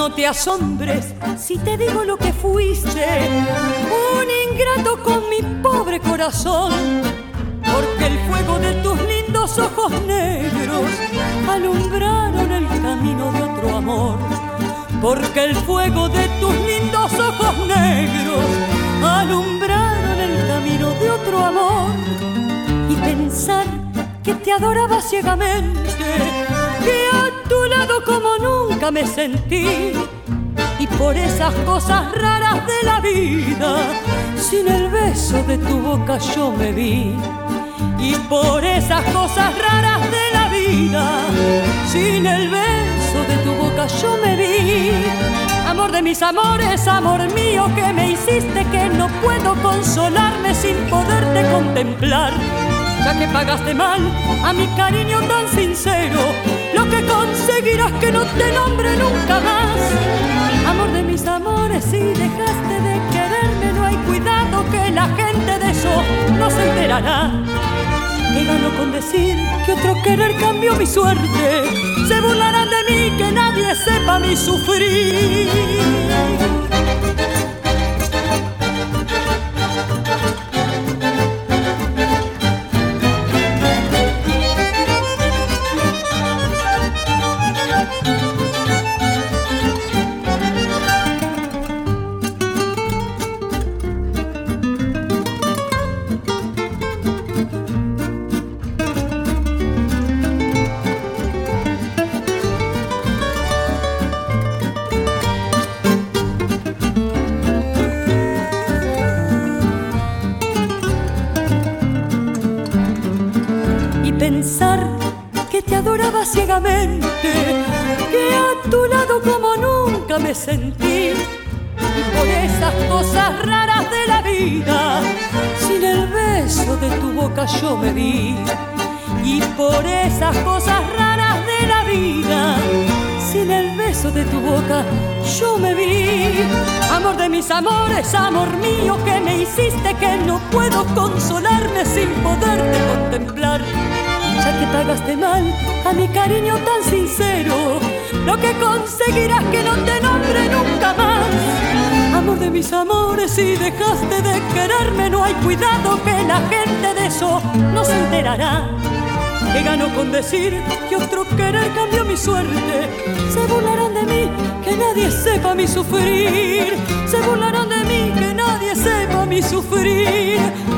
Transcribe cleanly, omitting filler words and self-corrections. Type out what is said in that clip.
No te asombres si te digo lo que fuiste, un ingrato con mi pobre corazón, porque el fuego de tus lindos ojos negros alumbraron el camino de otro amor. Porque el fuego de tus lindos ojos negros alumbraron el camino de otro amor. Y pensar que te adoraba ciegamente, que a tu lado como nunca me sentí, y por esas cosas raras de la vida, sin el beso de tu boca yo me vi. Y por esas cosas raras de la vida, sin el beso de tu boca yo me vi. Amor de mis amores, amor mío, que me hiciste que no puedo consolarme sin poderte contemplar. Ya que pagaste mal a mi cariño tan sincero, lo que conseguirás que no te nombre nunca más. Amor de mis amores, si dejaste de quererme, no hay cuidado que la gente de eso no se enterará. ¿Qué gano con decir que otro querer cambió mi suerte? Se burlarán de mí, que nadie sepa mi sufrir. Pensar que te adoraba ciegamente, que a tu lado como nunca me sentí, y por esas cosas raras de la vida, sin el beso de tu boca yo me vi. Y por esas cosas raras de la vida, sin el beso de tu boca yo me vi. Amor de mis amores, amor mío, que me hiciste que no puedo consolarme sin poderte contemplar. Ya que pagaste mal a mi cariño tan sincero, lo que conseguirás que no te nombre nunca más. Amor de mis amores, si dejaste de quererme, no hay cuidado que la gente de eso no se enterará. ¿Qué gano con decir que otro querer cambió mi suerte? Se burlarán de mí, que nadie sepa mi sufrir. Se burlarán de mí, que nadie sepa mi sufrir.